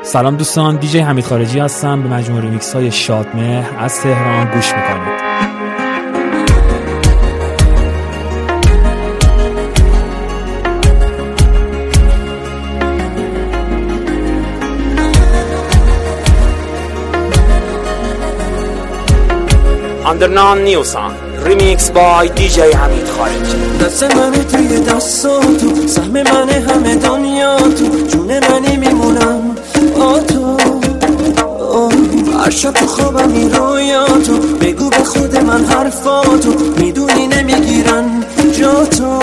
سلام دوستان، دیجی حمید خارجی هستم. به مجموعه ریمیکس های شادمهر از تهران گوش میکنید. Underground New Song Remix by DJ حمید خارجی. دست منه توی دستاتو، سهم منه همه دنیا تو، جون منی میمونم با تو. هر شب تو خوابم این رویاتو، بگو به خود من حرفاتو، میدونی نمیگیرن جا تو.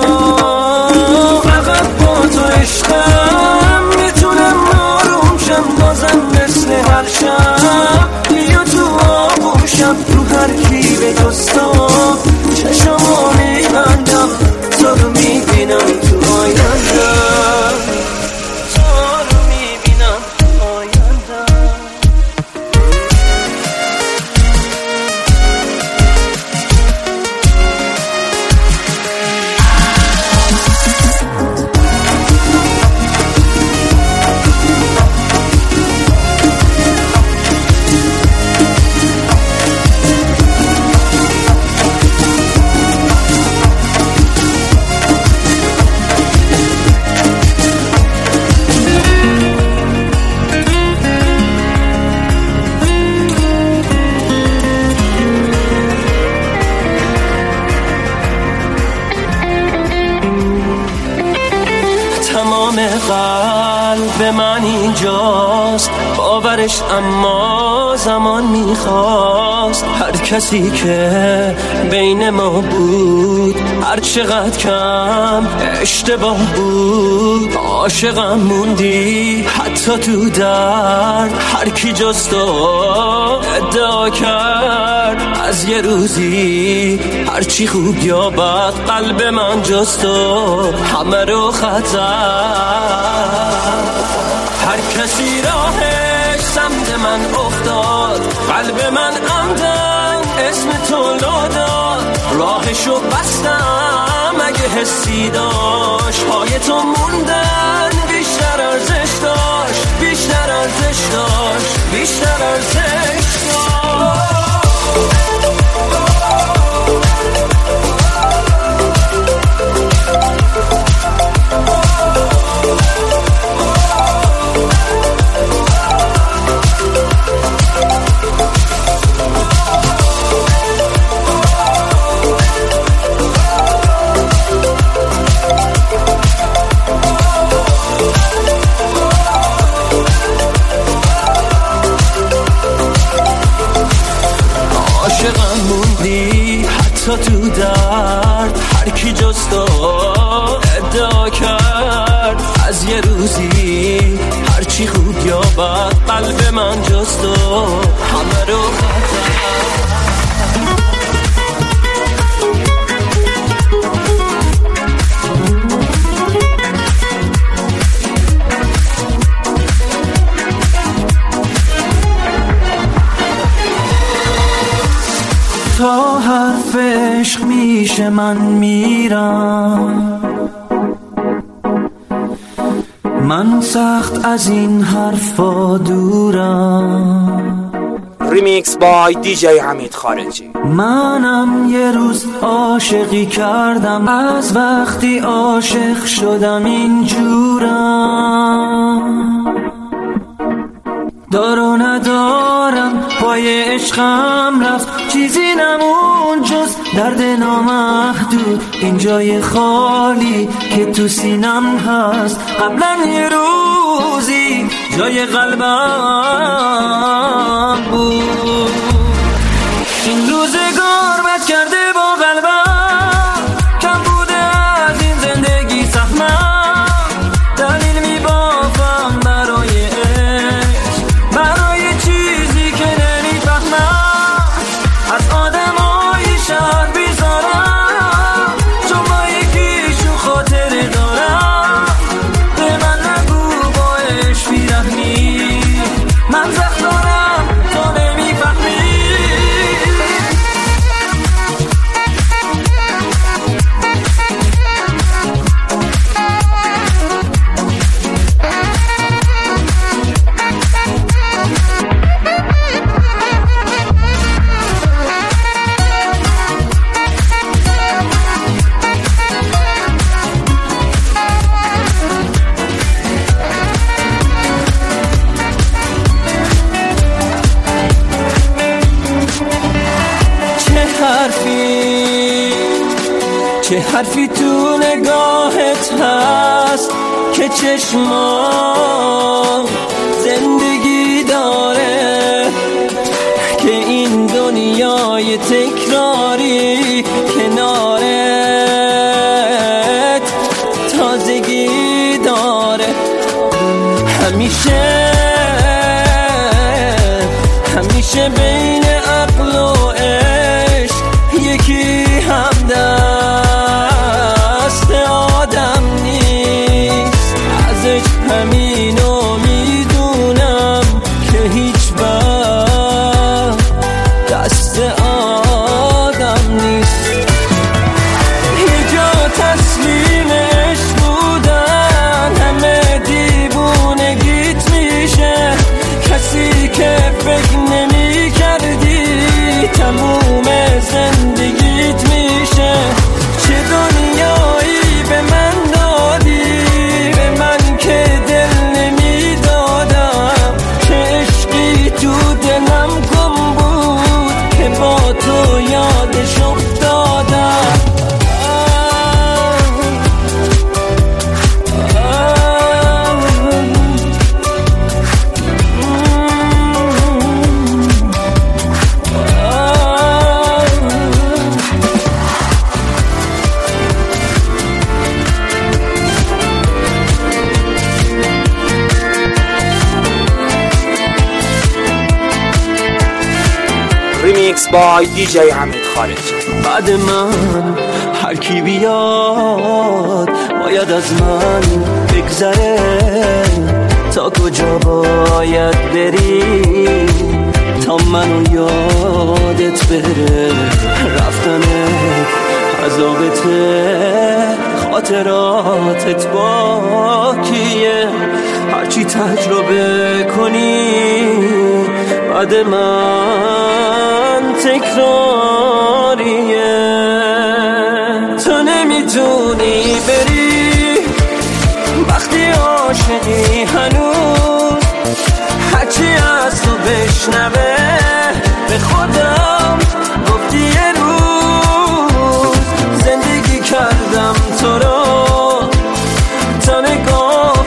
فقط با تو عشقم میتونم آروم شم، بازم مثل هر شب بیا تو آغوشم، رو هر کی به دستام چشمو میبندم، تو رو میبینم تو آیندم، تو رو میبینم تو آیندم. قلب من اینجاست باورش، اما زمان میخواست. هر کسی که بین ما بود هر چقدر کم اشتباه بود، عاشقم موندی حتی تو درد. هر کی جز تو ادعا کرد از یه روزی هرچی خوب یا بد، قلب من جز تو همه رو خطر. هر کسی راهش سمت من افتاد، قلب من عمدن اسم تو لو داد. راهشو بستم اگه حسی داشت، پای تو موندن بیشتر ارزش داشت، بیشتر ارزش داشت، بیشتر ارزش داشت. عاشقم موندی حتی تو درد. هر کی جز تو ادعا کرد از یه روزی هرچی خوب یا بد، قلب من جز تو همه رو خطر. تا حرف عشق میشه من میرم، من سخت از این حرفا دورم. ریمیکس بای دیجی حمید خارجی. منم یه روز عاشقی کردم، از وقتی عاشق شدم اینجورم. دار و ندارم پای عشقم رفت، چیزی نمون جز درد نامحدود. این جای خالی که تو سینم هست، قبلا یه روزی جای قلبم بود. این روزگار بد کرده با قلبم، کم بوده از این زندگی سهمم. دلیل میبافم برای چیزی که نمیفهمم. از آدمای شهر بیزارم، چون با یکیشون خاطره دارم. به من نگو با عشق بیرحمی، من زخم دارم تو نمی چه حرفی تو نگاهت هست که چشمام زندگی داره، که این دنیای تکراری کنارت تازگی داره. همیشه بین عقل و عشق یکی همدست آدم نیست. ازش همینو میدونم که هیچ وقت دست آدم نیست. یه جا تسلیم عشق بودن همه دیوونگیت میشه، کسی که فکر نمی کردی تموم زندگیت میشه. چه دنیایی به من دادی، به من که دل نمی دادم، چه عشقی تو دلم گم بود که با تو یادش افتادم. ریمیکس بای دیجی حمید خارجی. بعد من هر کی بیاد باید از من بگذره، تا کجا باید بری تا منو یادت بره. رفتنت عذابته، خاطراتت باکیه، هرچی تجربه کنی بعد من تکراریه. تو نمیتونی بری وقتی عاشقی هنوز، هرچی از تو بشنوه به خودم گفتی یه روز زندگی کردم تو رو تا نگاه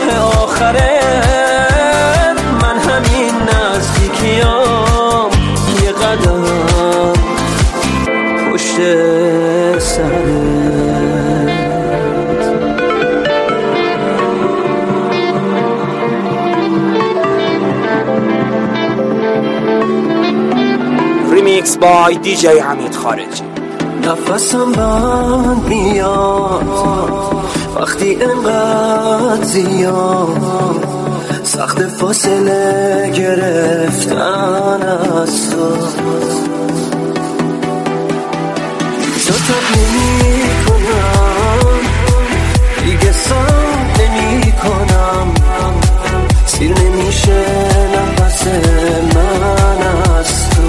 آخرت. من همین نزدیکیام یه قدم پشت سرت. ریمیکس بای دیجی حمید خارجی. نفسم بند میاد وقتی انقدر زیاد، سخت فاصله گرفتن از تو. شتاب نمی کنم دیگه، سام نمی کنم، سیر نمیشه نفس من از تو.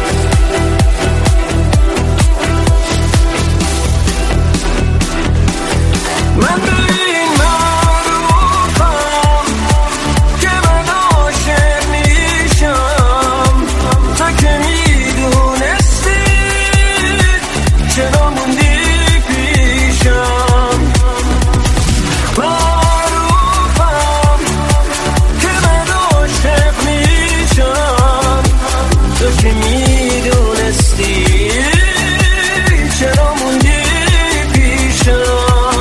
من به این معروفم که من عاشق میشم، تا که میدونستی چرا موندی پیشم. معروفم که من عاشق میشم، تا که میدونستی چرا موندی پیشم.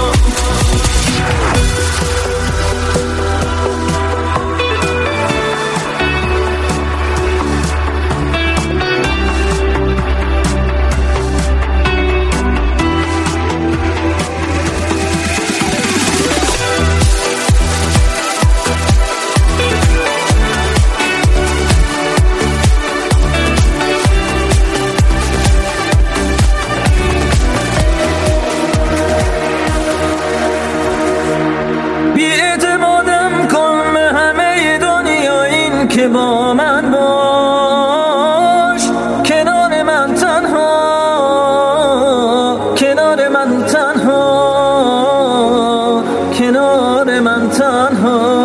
که با من باش، کنار من تنها، کنار من تنها، کنار من تنها.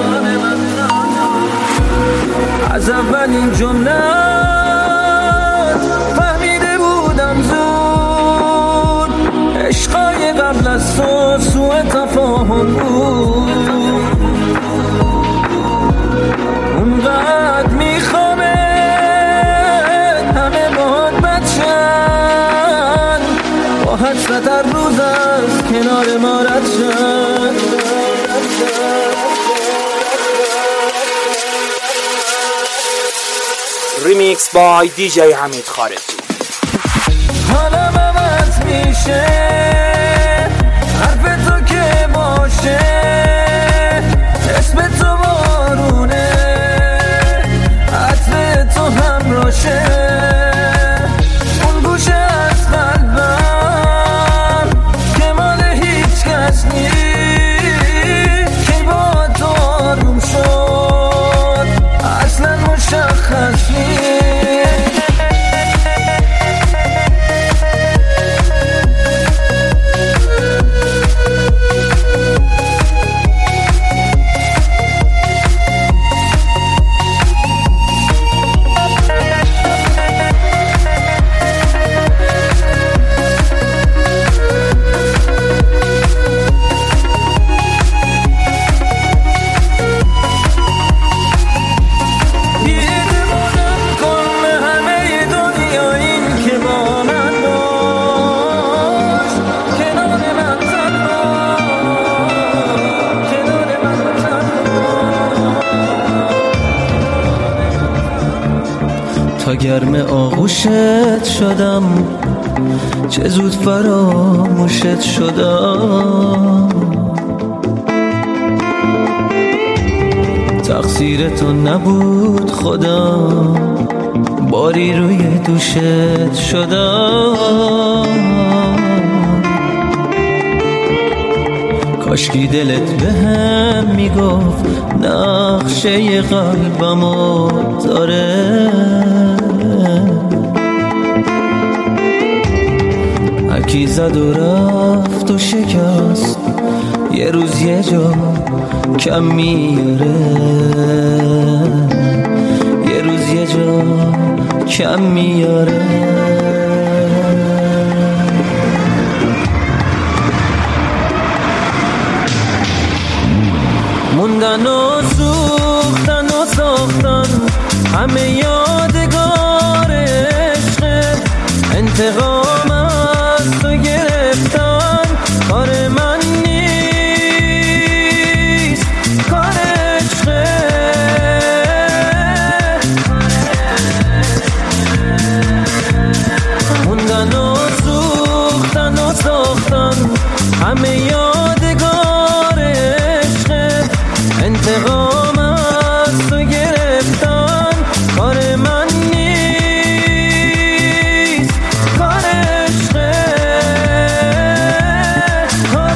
از اولین جمله فهمیده بودم زود عشق تفاهم بود، اونقدر میخوامه همه باهات بچن، با حسرت هر روز از کنار ما رد شن. ریمیکس بای دیجی حمید خارجی. حالم عوض میشه حرف تو که باشه، اسم تو بارونه عطر تو همراشه، اون گوشه از قلبم که مال هیچ کس نیست، که با تو آروم شد اصلا مشخص نیست. تا گرم آغوشت شدم چه زود فراموشت شدم، تقصیر تو نبود خودم باری روی دوشت شدم. کاشکی دلت بهم میگفت نقشه قلبمو داره، هرکی زد و رفت و شکست یه روز یه جا کم میاره، یه روز یه جا کم میاره. موندن و سوختن و ساختن همه یادگار عشق، انتقام از تو گرفتن کار من نیست، کار عشقه. موندن و سوختن و ساختن همه یادگار عشق، انتقام از تو گرفتن کار من نیست، کار عشقه، کار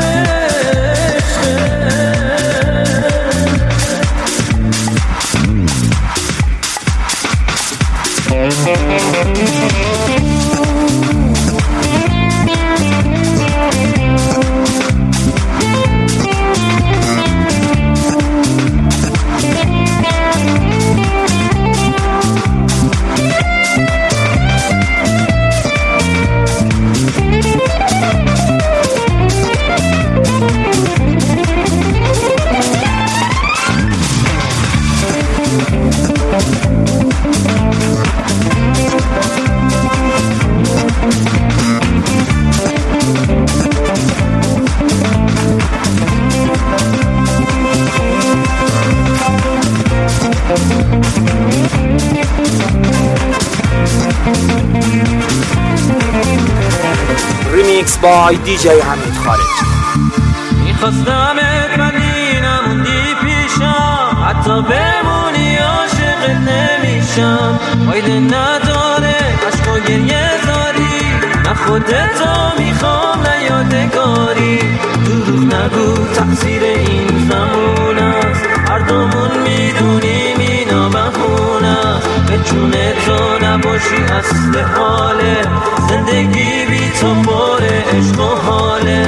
ریمیکس بای دیجی حمید خارجی. میخواستمت ولی نموندی پیشم، حتی بمونی عاشقت نمیشم، فایده نداره عشق و گریه زاری، نه خودتو میخوام نه یادگاری، دروغ نگو تقصیر این زمان است، هر دومون میدونیم اینا بهونه است، به جون تو نباشی اصل حاله، زندگی بی تو پر عشق و حاله.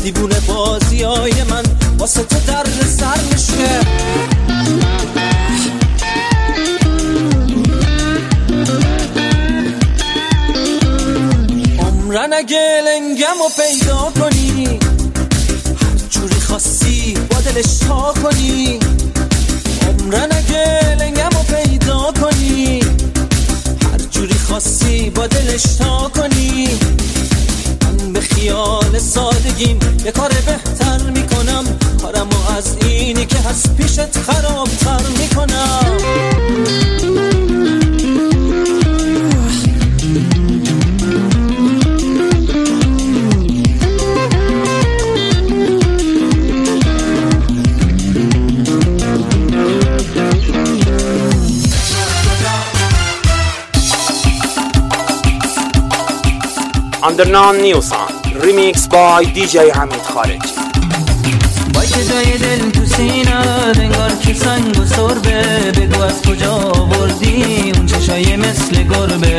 دیوونه بازیای من واسه تو در سر میشه. عمرن اگه لنگمو پیدا کنی هر جوری خواستی با دلش تا کنی. عمرن اگه لنگمو پیدا کنی هر جوری خواستی با دلش تا کنی. من به خیال سادگیم یه کار بهتر میکنم، کارمو از اینی که هست پیشت خرابتر میکنم. Undernon New Song Remix by DJ حمید خارجی. وای که جای دل تو سینه انگار که سنگ و سربه، بگو از کجا آوردی اون چشای مثل گربه.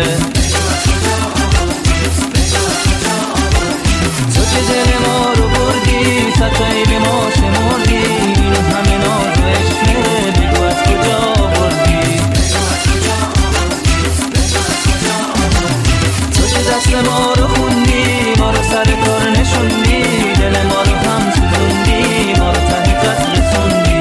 تو که دل ما رو بردی ستایی به ما شمردی، اینو همه ناز و عشقه، بگو از کجا آوردی. تو که دست ما رو خوندی، ما رو سر کار نشوندی، دل ما رو هم سوزوندی، ما رو ته قصر رسوندی.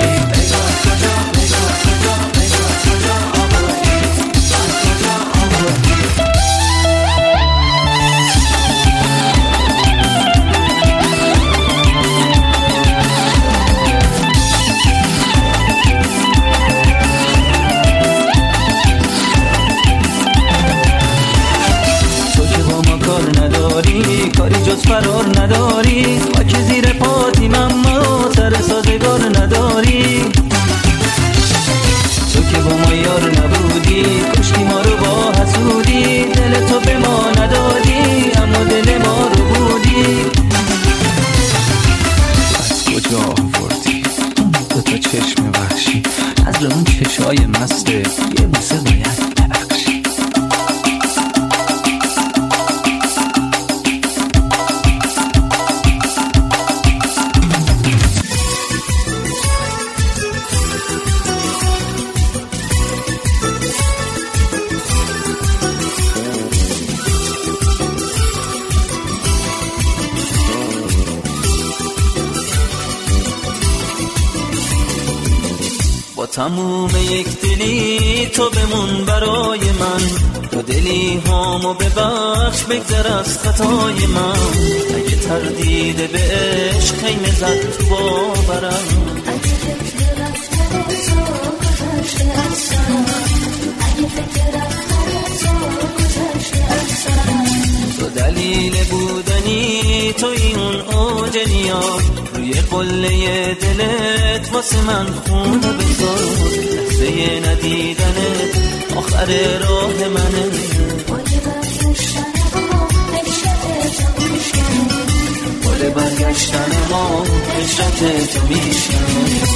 کاری جز فرار نداری، خاک زیر پاتیم اما سر سازگار نداری. تو که با ما یار نبودی، کشتی ما رو با حسودی، دل تو به ما ندادی اما دل ما رو بودی. از کجا آوردی دو تا چشم وحشی، از اون چشای مسته یه بوسه باید ببخشی. تموم یک دلی تو بمون برای من، تو دلی هامو ببخش بگذر از خطای من. اگه تردید به عشق خیمه زد تو باورم، اگه فکر رفتن تو گذشته از سرم، اگه فکر رفتن تو گذشته از سرم. تو دلیل بودنی توی اون اوج نیاز، روی قله دلت واسه من خونه بذار. لحظه ندیدنت آخر راه منه، بال برگشتن ما هجرت تو میشکنه.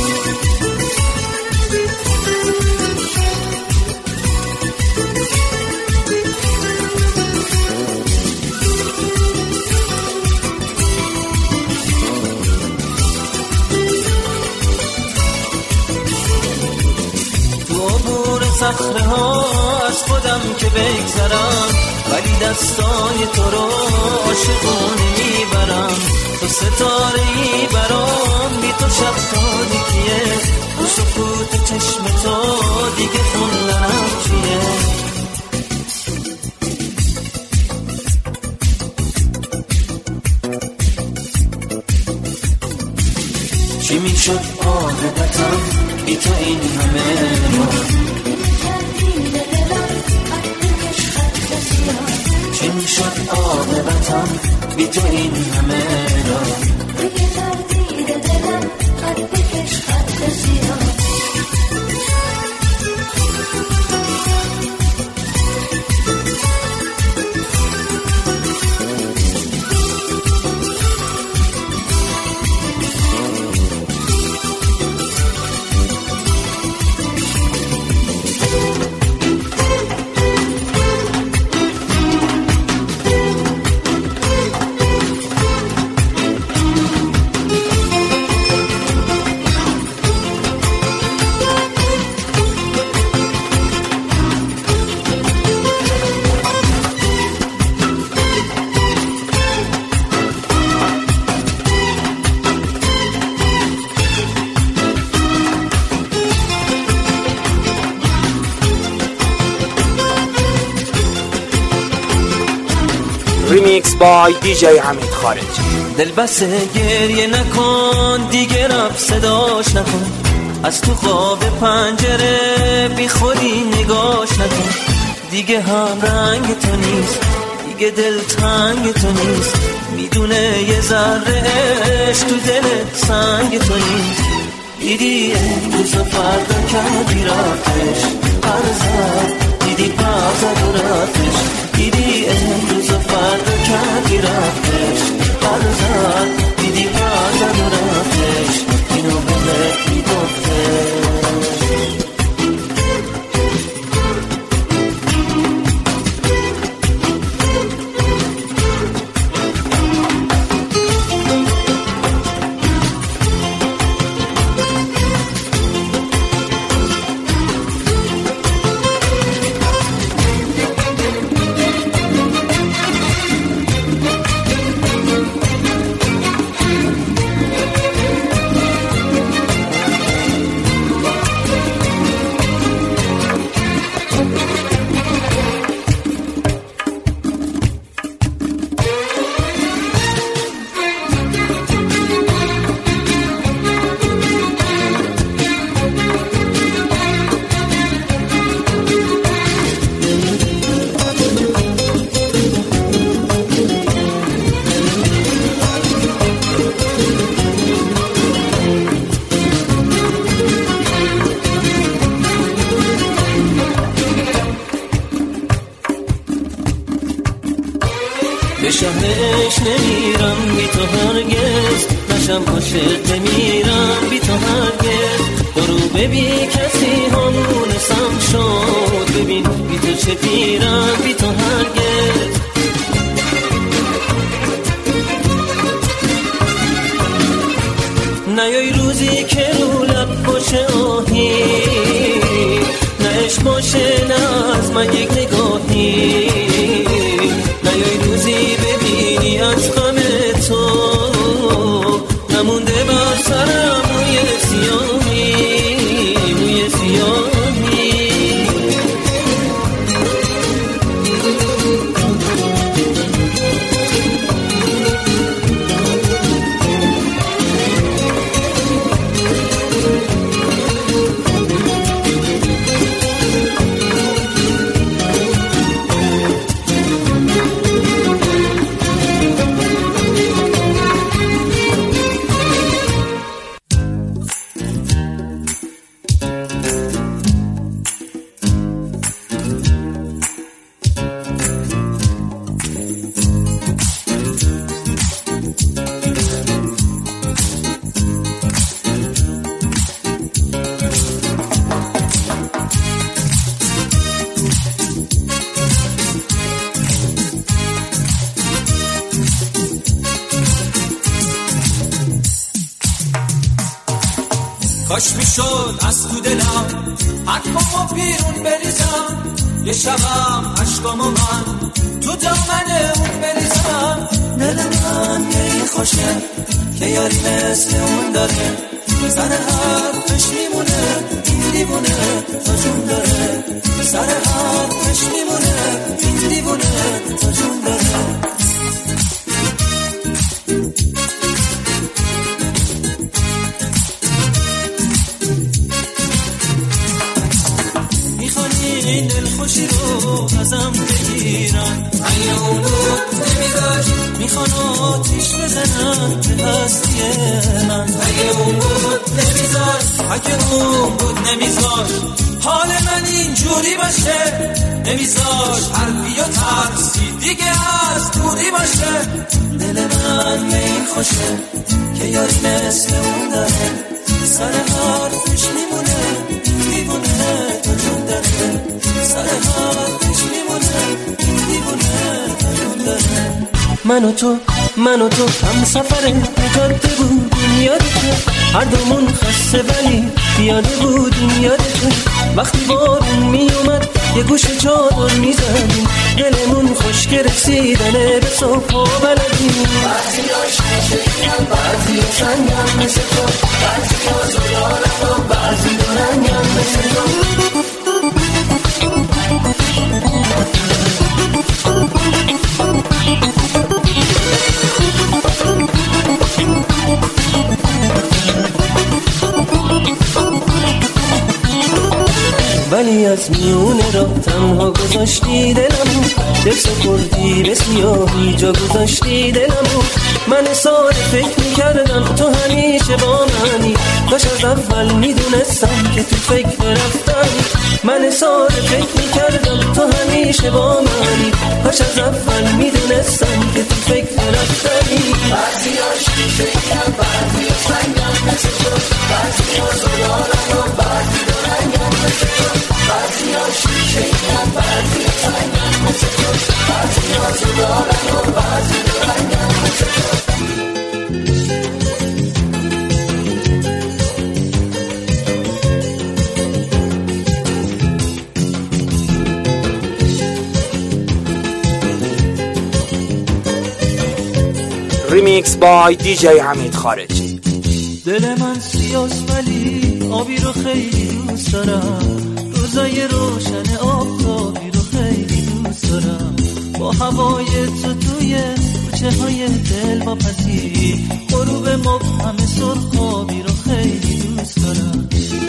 صخره ها از خودم که بگذرم، ولی دستای تو رو عاشقانه میبرم. تو ستاره ای برام، بی تو شب تاریکیه، تو سکوت چشم تو دیگه خوندنم چیه. چی میشد عاقبتم بی تو این همه رو، چی میشد عاقبتم بی تو این همه را. دیگه تردید دلم خط بکش خط سیاه. بای DJ حمید خارجی. دل بس گریه نکن دیگه، رب صداش نکن، از تو خواب پنجره بی خودی نگاش نکن. دیگه هم رنگ تو نیست، دیگه دل تنگ تو نیست، میدونه یه ذره عشق تو دل سنگ تو نیست. دیدی امروز و فردا کردی رفتش، پرزد دیدی پرزد و رفتش. دیدی امروز و فردا کردی رفتش، پرزد دیدی پرزد و رفتش. اینو بهت میگفتش. به شهرش نمیرم بی تو هرگز، نشم عاشق نمیرم بی تو هرگز. برو ببین کسی همونسم شد، ببین بی تو چه پیرم بی تو هرگز. نیای روزی که رو لب باشه آهی، نه عشق باشه نه از من یک نگاهی. نیای روزی ببینی از غم تو نمونده بر سرم موی سیاهی، موی سیاهی. کاش میشد از تو دلم حرفامو بیرون بریزم، یه شبم عشقامو من تو دامن اون بریزم. دل من یه خوشه که یاری مثل اون داره، سر حرفش میمونه این دیوونه تا جون داره، سر حرفش میمونه این دیوونه تا جون داره. این دل خوشی رو ازم بگیرن، اگه اون بود نمیذاشت میخوان آتیش بزنن به هستی من. اگه اون بود نمیذاشت، اگه اون بود نمیذاشت حال من اینجوری باشه، نمیذاشت حرفی و ترسی دیگه از دوری باشه. دل من به این خوشه که یاری مثل اون داره، سر حرفش میمونه دیوونه تا جون داره، سر حرفش میمونه دیوونه تا جون داره. من و تو هم سفره جاده بودیم یادته، هر دومون خسته ولی پیاده بودیم یادته. وقتی بارون میومد یه گوشه چادر میزدیم، دلمون خشک رسیدن به صبح و بلدیم. بعضی آشناشدیم بعضی سنگم مثل تو، بعضی آزادانم و بعضی دارنگم مثل تو. از میونه را تنها گذاشتی دلمو، دل سپردی به سیاهی جا گذاشتی دلمو. من سال فکر میکردم تو همیشه با منی، کاش از اول میدونستم که تو فکر رفتنی. من سال فکر میکردم تو همیشه با منی، کاش از اول میدونستم که تو فکر رفتنی. بعضی ها شیشه ایم، بعضی ها سنگم مثل تو، بعضی ها زلالم و بعضی ها رنگم مثل تو. بعضی ها شیشه ایم، بعضی ها سنگم مثل تو، بعضی ها زلالم و بعضی ها رنگم مثل تو. ریمیکس بای دیجی حمید خارجی. دل من سیاست ولی آبی رو خیلی دوست دارم، روزای روشن آفتابی رو خیلی دوست دارم. با هوای تو توی کوچه های دل واپسی، غروب مبهم سرخابی رو خیلی دوست دارم.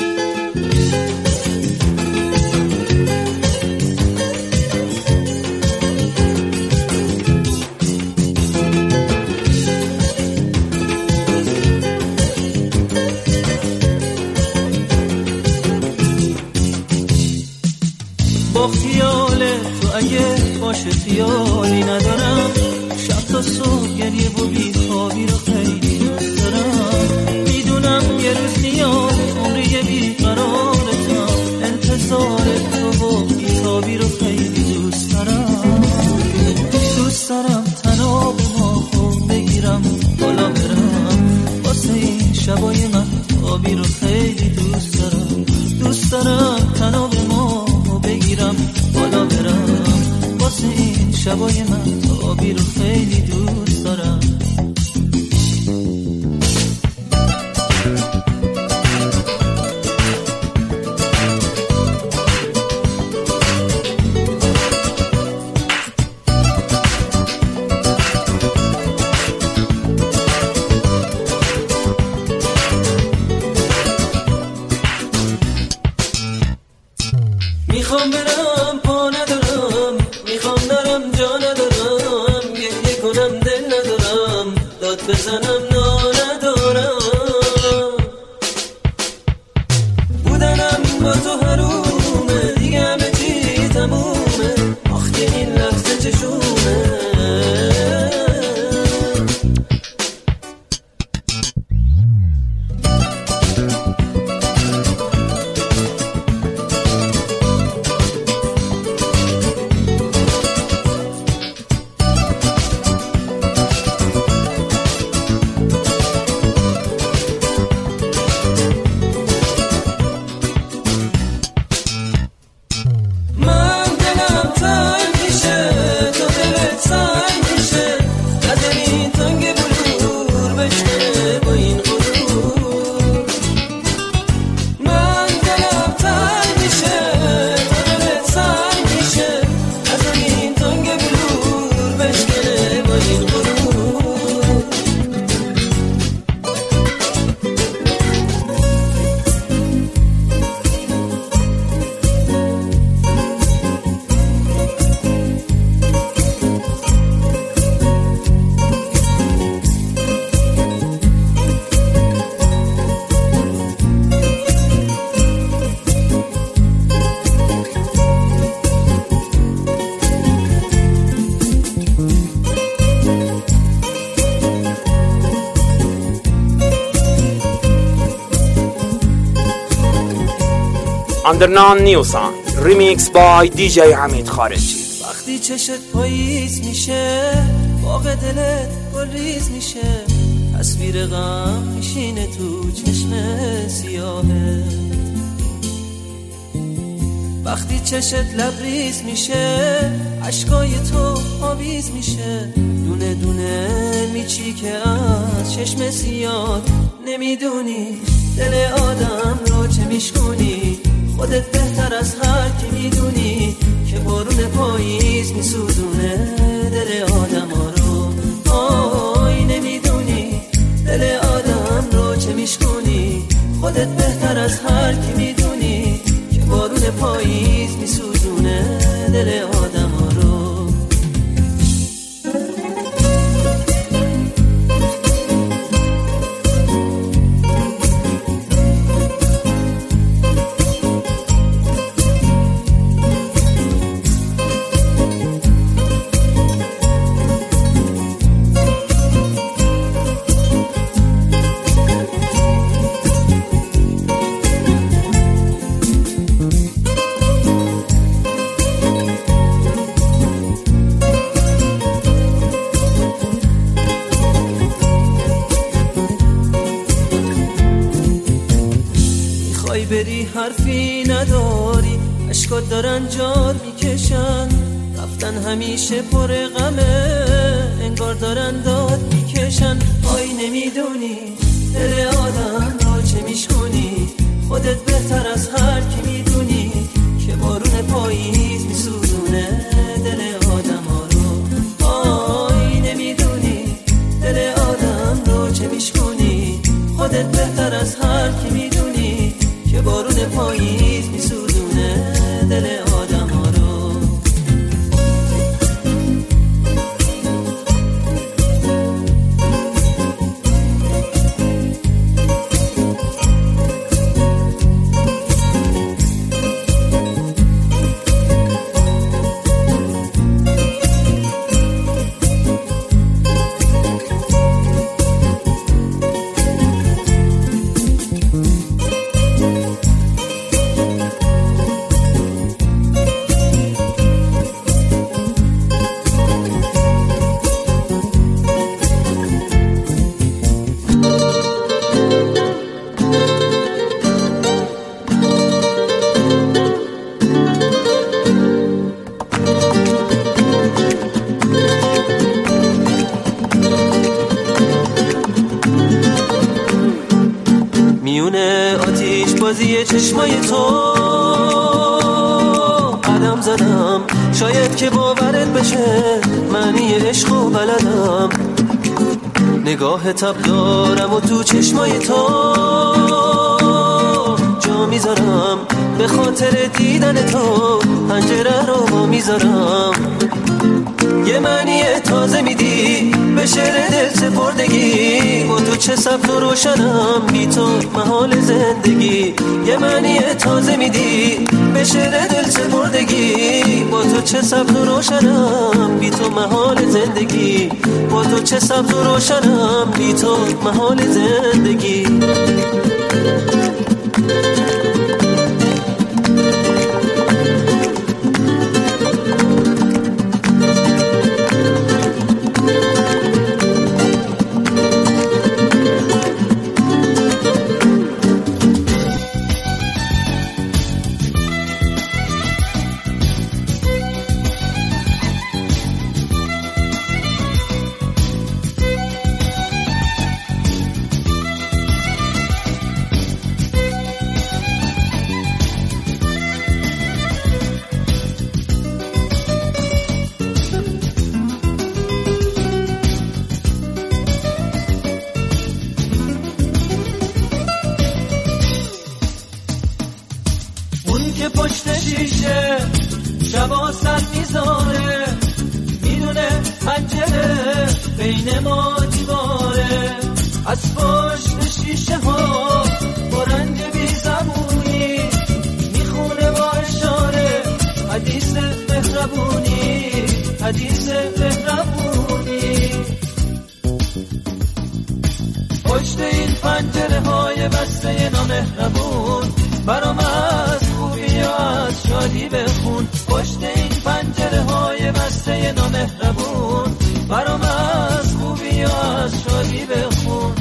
با خیال تو اگه باشه خیالی ندارم، شب تا صبح گریه و بیخوابی رو خیلی دوست دارم. میدونم یه روز نیاد عمری بیقرارتم، انتظار تو و بیخوابی رو خیلی دوست دارم. دوست دارم تناب ما خون بگیرم بالا برم، واسه این شبای من آبی رو خیلی دوست دارم. دوست دارم تناب ما بگیرم بالا برم، واسه این شبای من آبی رو خیلی دوست دارم. میخوام برم پا ندارم، میخوام نرم جا ندارم، گریه کنم دل ندارم، داد بزنم نا ندارم. بودنم با تو حرومه، دیگه همه چی تمومه، آخ که این لحظه چشومه. اندرنان نیوسان ریمیکس بای دیجی حمید خارجی. وقتی چشت پاییز میشه، باغ دلت گلریز میشه، تصویر غم میشینه تو چشم سیاهه. وقتی چشت لبریز میشه، عشقای تو آویز میشه، دونه دونه میچیکه از چشم سیاه. نمیدونی دل آدم رو چه میشکنی، خودت بهتر از هر کی میدونی که بارون پاییز میسوزونه دل آدم ها رو. آی نمیدونی دل آدم رو چه میشکنی، خودت بهتر از هر کی میدونی که بارون پاییز بری حرفی نداری، اشکات دارن جار میکشن، رفتن همیشه پر غمه، انگار دارن داد میکشن. آی نمیدونی دل آدم را چه میشکنی، خودت بهتر از هر کی میدونی که بارون پاییز میسوزونه دل آدم ها رو. آی نمیدونی دل آدم رو چه میشکنی، خودت بهتر از هر کی میدونی که بارون پاییز میسوزونه دل آدم ها رو. میونه آتیش بازی چشمای تو قدم زدم، شاید که باورت بشه معنی عشق و بلدم. نگاه تب دارم و تو چشمای تو جا میذارم، به خاطر دیدن تو پنجره رو میذارم. یه معنی تازه میدی به شعر دل سپردگی، با تو چه سبز و روشنم بی تو محال زندگی. یه معنی تازه میدی به شعر دل سپردگی، با تو چه سبز و روشنم بی تو محال زندگی. با تو چه سبز و روشنم بی تو محال زندگی. که پشت شیشه شبا سر میذاره، میدونه پنجره بین ما دیواره. از پشت شیشه ها با رنگ بی زبونی میخونه با اشاره حدیث مهربونی، حدیث مهربونی. پشت این پنجره های بسته نامهربون برام از خوبی از شادی بخون. پشت این پنجره های بسته نامهربون برام از خوبی از شادی بخون.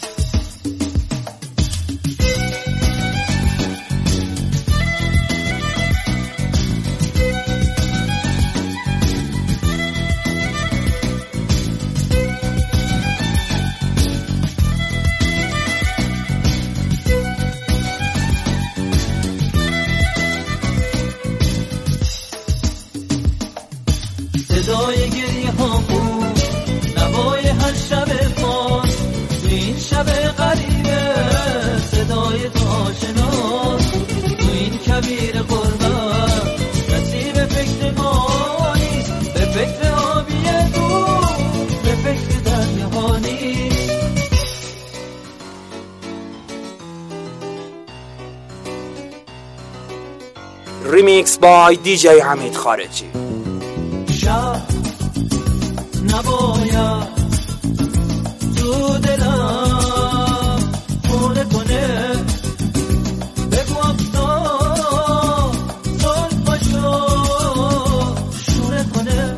صدای گریه ها بود نوای هر شب ما، این شب غریبه صدای تو آشناست. تو این کبیر قربت کسی به فکر ما نیست، به فکر آبی دور، به فکر دریاها نیست. ریمیکس بای دیجی حمید خارجی. شب نباید تو دلم خونه کنه، بگو افتاد زلفاشو شوره کنه.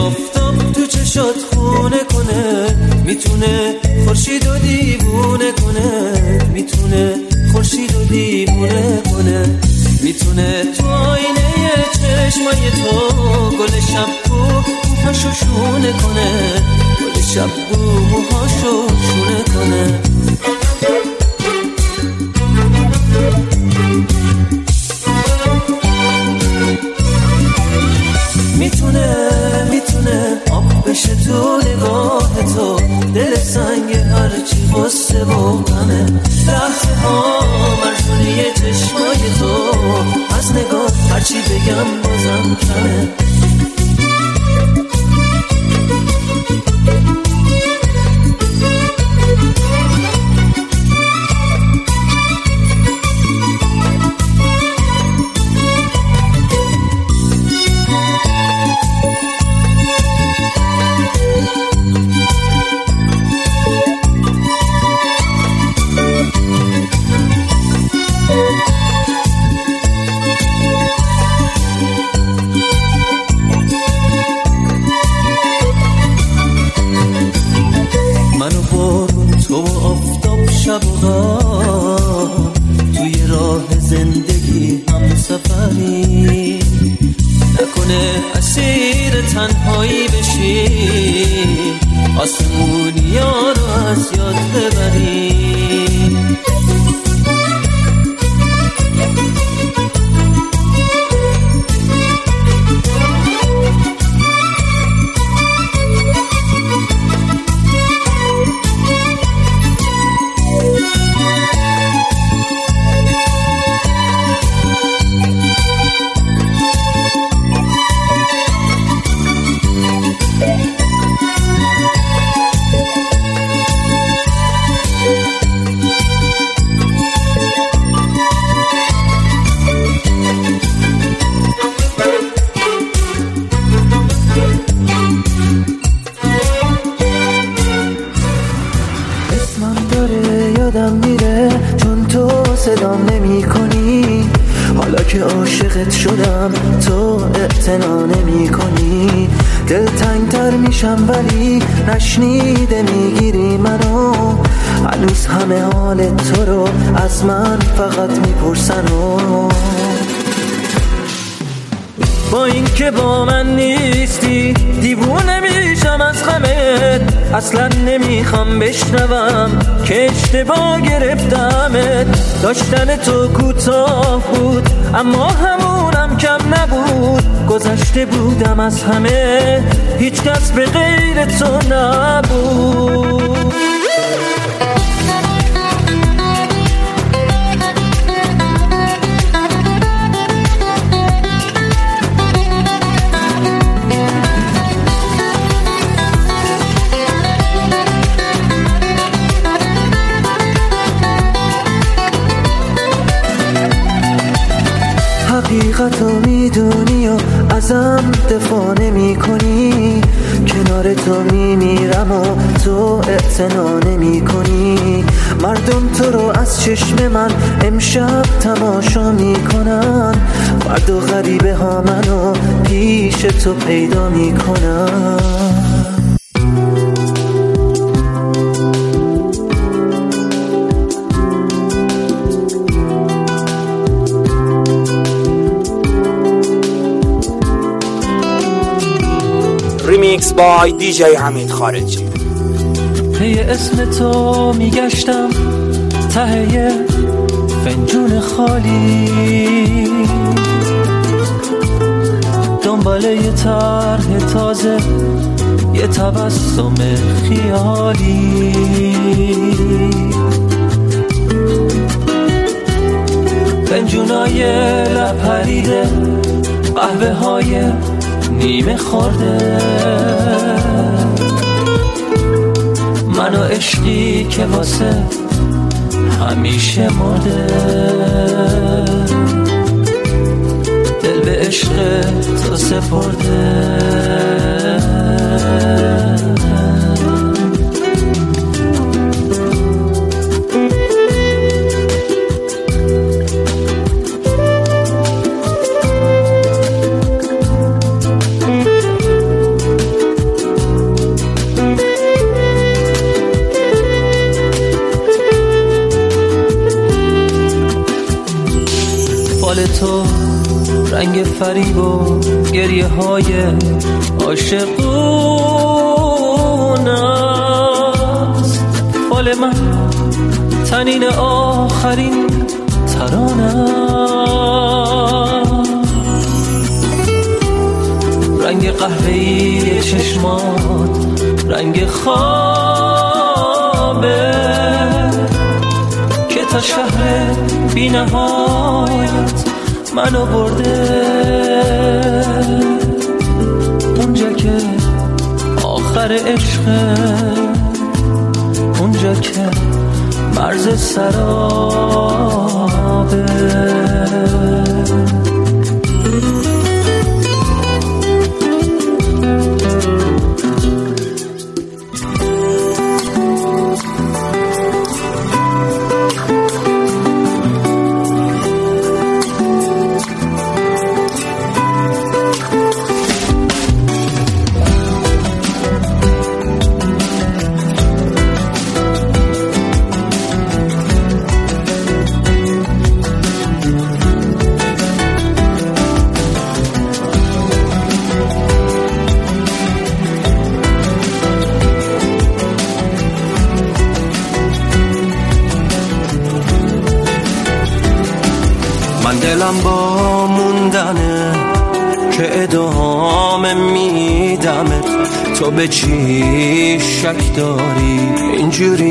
آفتاب تو چشات خونه کنه، میتونه خورشید و دیوونه کنه، میتونه خورشید و دیوونه کنه، میتونه تو آینه چشمای تو گل شب بو موهاشو شونه کنه، گل شب بو موهاشو شونه کنه. میتونه آب بشه تو نگاه تو، دل سنگ هرچی غصه و غمه، لحظه ها مرزونی چشمای تو، از نگاه هرچی بگم بازم کمه. توی راه زندگی هم سفری نکنه اسیر تنهایی بشی، آسمونیا رو از یاد ببری. یادم میره چون تو صدام نمی کنی، حالا که عاشقت شدم تو اعتنا نمی کنی، دل تنگتر میشم ولی نشنیده میگیری منو، هنوز همه حال تو رو از من فقط میپرسن و با این که با من نیستی دیوونه میشم از غمت، اصلا نمیخوام بشنوم که اشتباه گرفتمت، داشتن تو کوتاه بود اما همونم کم نبود، گذشته بودم از همه هیچ کس به غیر تو نبود. حقیقتو میدونی و ازم دفاع نمی کنی، کنار تو میمیرم و تو اعتنا نمی کنی، مردم تو رو از چشم من امشب تماشا میکنن، فردا غریبه ها منو پیش تو پیدا میکنن. ریمیکس بای دیجی حمید خارجی. پی اسم تو میگشتم ته فنجون خالی، دنبال یه طرح تازه یه تبسم خیالی، فنجونای لپریده قهوه های نیمه خورده، من و عشقی که واسه همیشه مرده، دل به عشق تو سپرده. تو رنگ فریب و گریه های عاشقون است. فال من تنین آخرین ترانه، رنگ قهوه‌ای چشمات رنگ خوابه که تا شهر بی نهایت منو برده. اونجا که آخر عشقه، اونجا که مرز سرابه. دلم با موندنه که ادامه میدمت. تو به چی شک داری اینجوری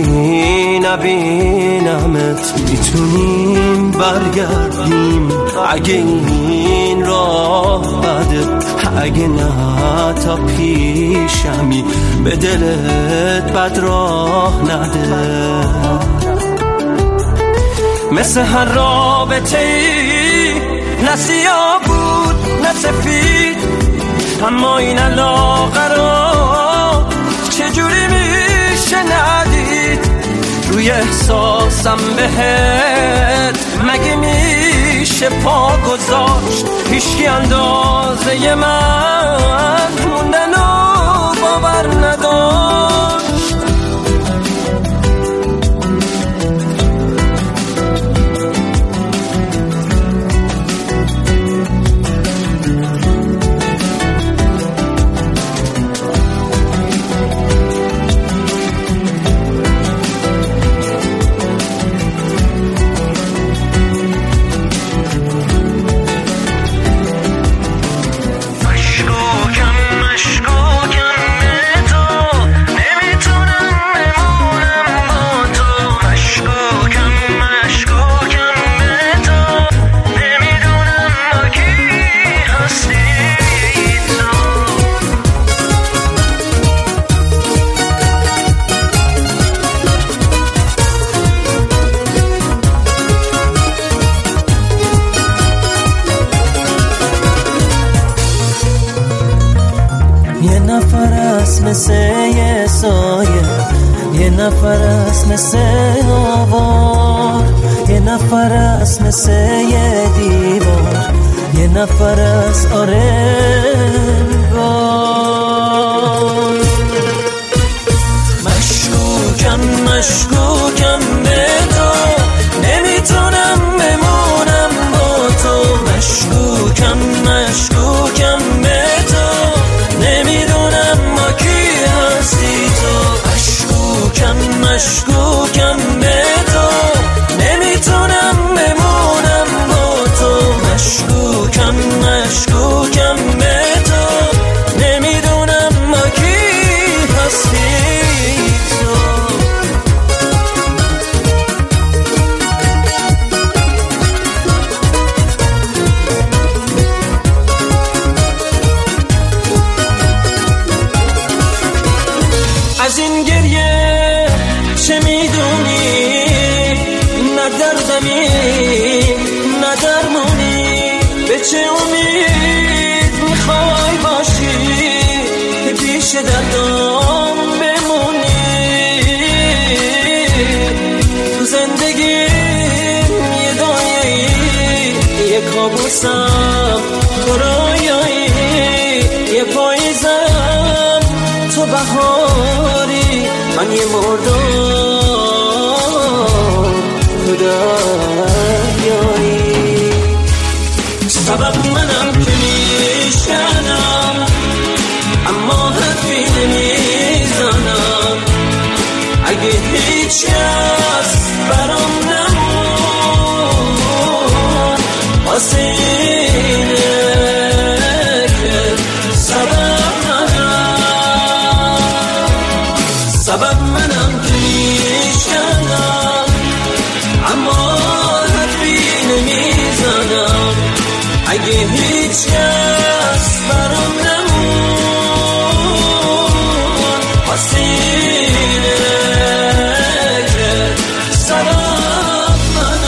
نبینمت؟ میتونیم برگردیم اگه این راه بده، اگه نه تا پیشمی به دلت بد راه نده. مثل هر رابطه ای نه سیاه بود نه سفید، اما این علاقه را چجوری میشه ندید؟ روی احساسم بهت مگه میشه پا گذاشت؟ هیچکی اندازه من موندن و باور نداشت. یه نفر است مثل یه سایه، یه نفر است مثل آوار، یه نفر است مثل یه دیوار، یه نفر است آره انگار. مشکوکم مشکوکم به تو، نمیتونم بمونم با تو. مشکوکم مشکوکم به تو، نمیدونم ما کی هستی تو. مشکوکم مشکوکم به تو، نمیتونم بمونم با تو. مشکوکم مشکوکم به تو، نمیدونم ما کی هستی تو. از این گریه چه میدونی؟ نه دردمی نه درمونی، به چه امید میخوای باشی که پیش دردم بمونی؟ تو زندگیم یه دنیایی، یه کابوسم تو رویایی، یه پاییزم تو بهاری، من یه مردم تو دریایی. هیچ کس برام نمون واسه اینه که سبب منم که میشکنم اما حرفی نمیزنم اگه هیچ کس برام نمون واسه اینه که سبب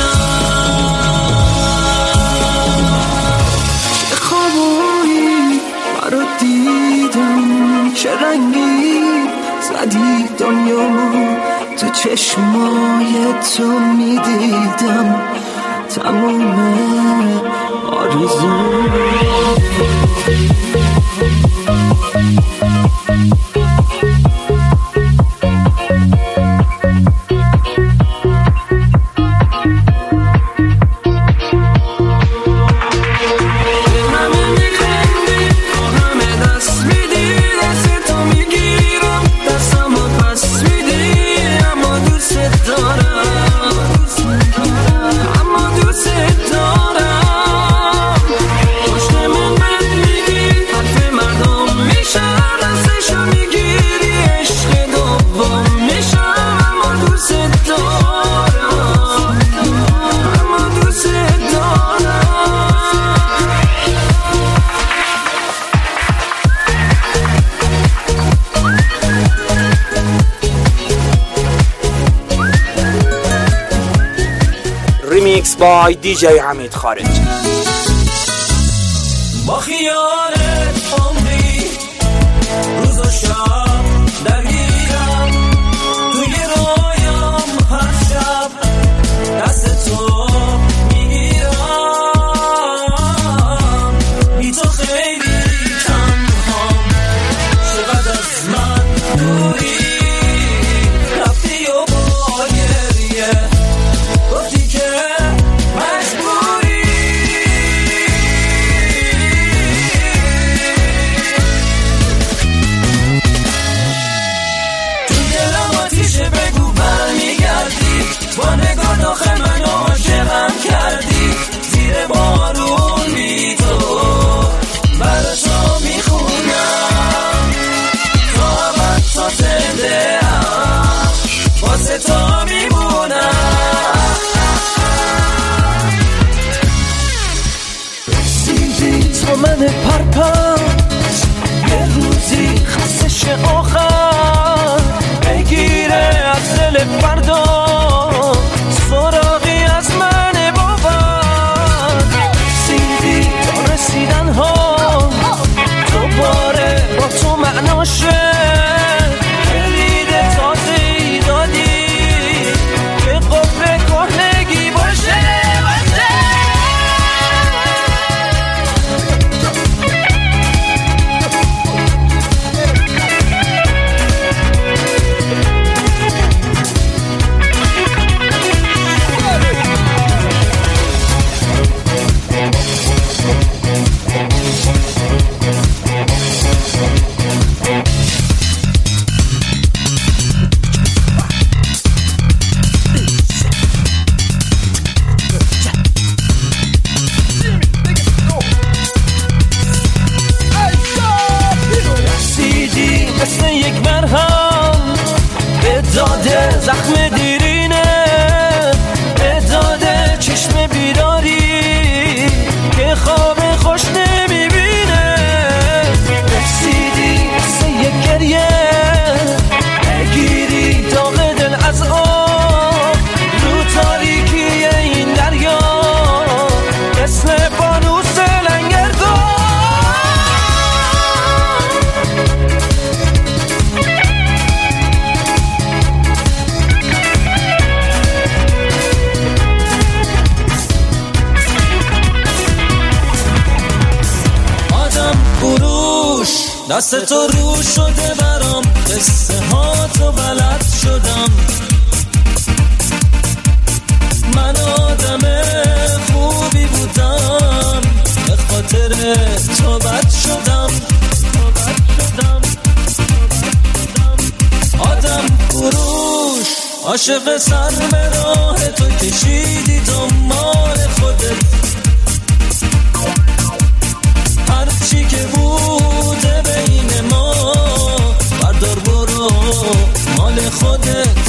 منم چه خوابایی برا دیدم چه رنگی زدی دنیامو تو چشمای تو میدیدم تموم آرزو ریمیکس بای دیجی حمید خارجی. با خیالت عمری روز و شب درگیرم توی رویام هر شب دست تو میگیرم بی تو خیلی تنهام چقدر از من دوری رفتی و با گریه گفتی که با نگاه داخل منو عاشقم کردی زیر بارون بی تو برا تو میخونم تا ابد تا زنده هم واسه تو میمونم رسیدی تو من پرپس یه روزی خستش آخر بگیره از دل فردا سراغی از من باور رسیدی تا رسیدن ها دوباره با تو معناشه کلید تازه ای دادی که قفل کهنگی باشه داده زخم دیرینه داده چشم بیداری که خواب خوش نمیبینه رسیدی مثل یک گریه بگیری داغ دل از آب رو تاریکی این دریا مثل فانوس لنگردار دست تو رو شده برام قصه ها تو بلد شدم من آدم خوبی بودم به خاطر تو بد شدم آدم فروش عاشق سر به راه تو کشیدی دنبال خودت، هرچی که بوده بین ما بردار برو مال خودت.